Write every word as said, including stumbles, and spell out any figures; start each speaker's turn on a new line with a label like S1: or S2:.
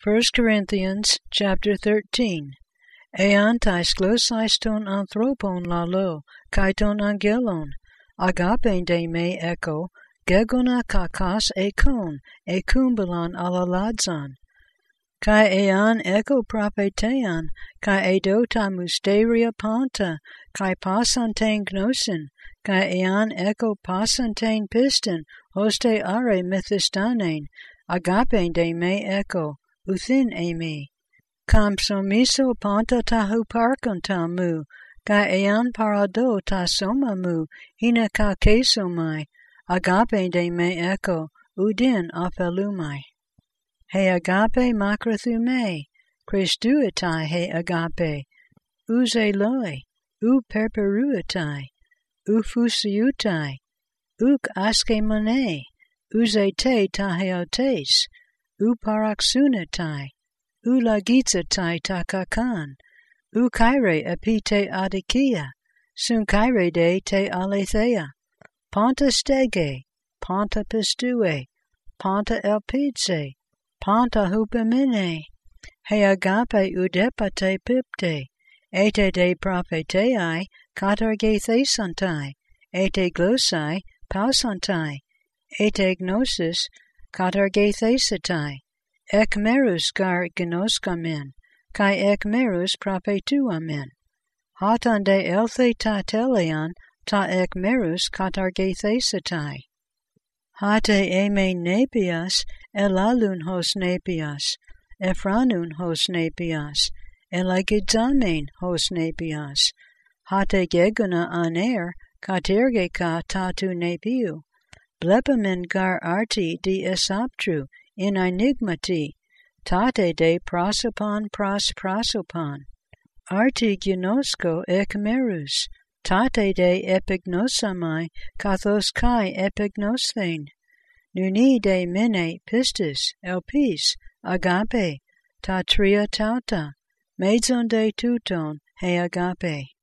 S1: First Corinthians chapter thirteen. Ean tais glosais ton anthropon lalo, kai ton angelon, agape de me echo, gegona kakas ekon, ekumbalon alaladzan. Kai ean echo prophetean, kai edota musteria panta, kai pasantain gnosin, kai ean echo pasantain piston, hoste are mythistanen, agape de me echo, uthin emi. Kam somiso panta tahu parkantam mu, ka ean parado ta soma mu, hina ka kesomai, agape de me echo, udin apelumai. He agape makrathume, Christuitai he agape, uze loi, u perperuitai, u fusiutai, uk askemone, uze te taheotes, u paraxunatai, u lagitzatai takakan, u kaire epite adikia, sun kaire de te aletheia, panta stege, panta pistue, panta elpidse, panta hupamine, he agape udepate pipte, ete de prophetei, katargethesantai, ete glossai, pausantai, ete gnosis, katargethesatai, ek merus gar gnoskamen, kai ek merus prophetuamen. Hatan de elthe ta telean, ta ek merus katargethesatai. Hate eme nepias, elalun hos nepias, ephranun hos nepias, elagidzamen hos nepias. Hate geguna aner, katergeka tatu nepiu, blepamen gar arti di esaptru, in enigmati, tate de prosopon pros prosopon. Arti ginosko ek merus, tate de epignosamai, kathos kai epignosthein. Nuni de mene pistis, elpis, agape, ta tria tauta, mezon de tuton, he agape.